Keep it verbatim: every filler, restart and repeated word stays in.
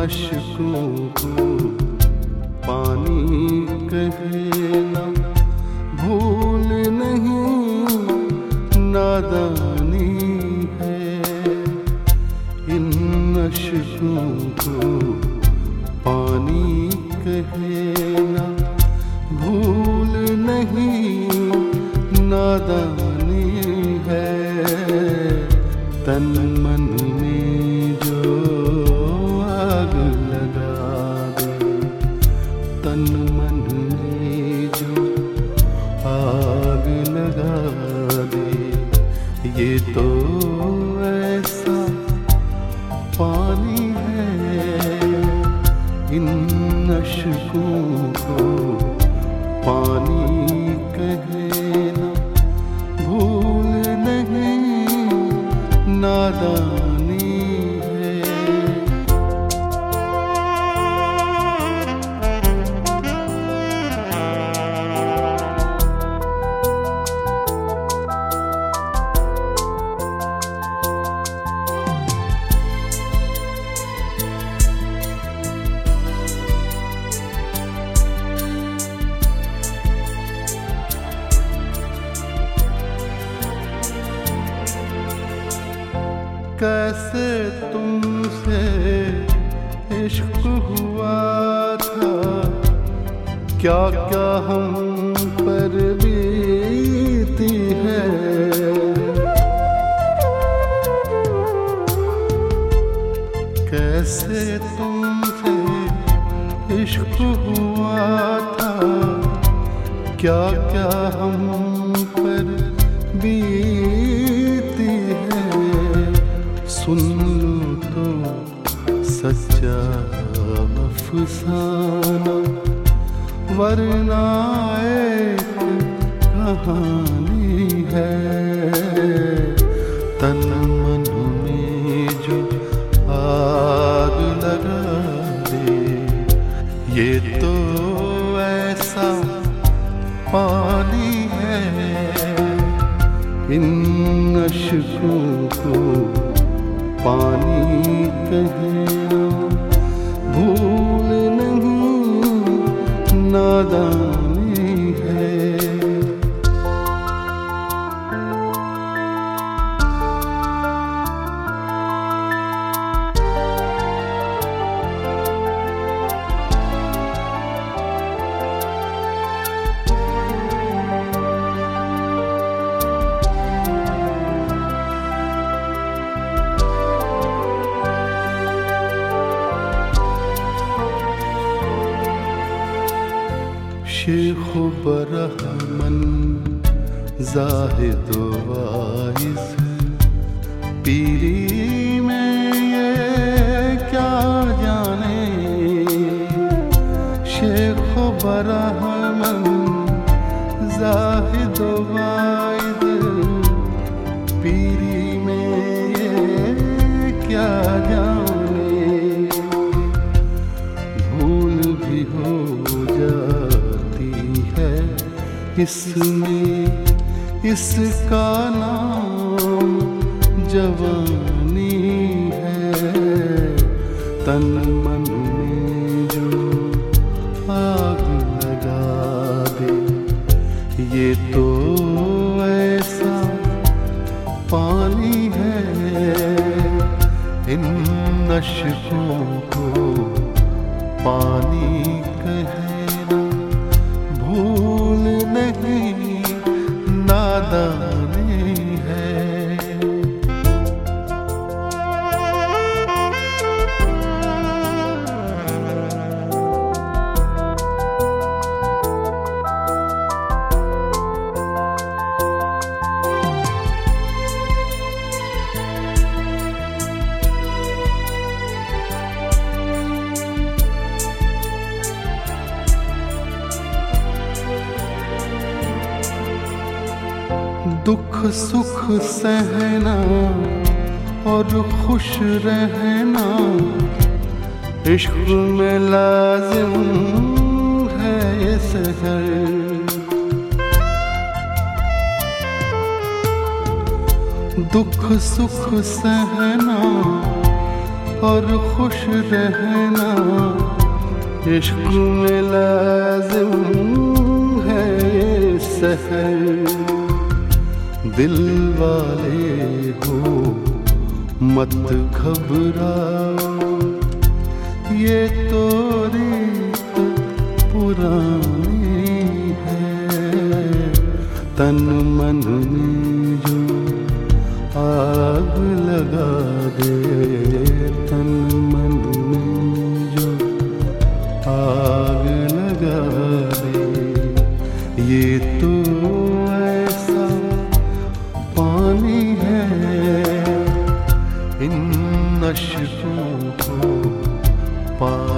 अश्कों को पानी कहे ना, भूल नहीं नादानी है। इन अश्कों को पानी कहे ना, भूल नहीं नादानी है। तन मन में जो आग लगा दे, तन मन में जो आग लगा दे, ये तो ऐसा पानी है। इन अश्कों को पानी कहे ना, भूल नहीं नादानी है। कैसे तुमसे इश्क हुआ था, क्या क्या हम पर बीती है। कैसे तुमसे इश्क हुआ था, क्या क्या हम पर बीती है। सुन लो तो सच्चा अफसाना, वरना एक कहानी है। तन मन में जो आग लगा दे, ये तो ऐसा पानी है। इन अश्कों को पानी कहे ना, भूल नहीं नादानी है। शेख बरहमन ज़ाहिद वाइज़, पीरी में ये क्या जाने। शेख बरहमन ज़ाहिद वाइज़, पीरी में ये क्या जाने। भूल भी हो इसमें इसका नाम जवानी है। तन मन में जो आग लगा दे, ये तो ऐसा पानी है। इन अश्कों को पानी कहे ना, भूल नहीं नादानी है। दुख सुख सहना और खुश रहना, इश्क में लाजिम है ये सहर। दुख सुख सहना और खुश रहना इश्क में लाज़िम है ये सहर। दिल वाले हो मत घबराओ, ये तो रीत पुरानी है। तन मन में जो आग लगा दे, तन मन में जो आग लगा दे, ये तो ऐसा पानी है इन अश्कों को पा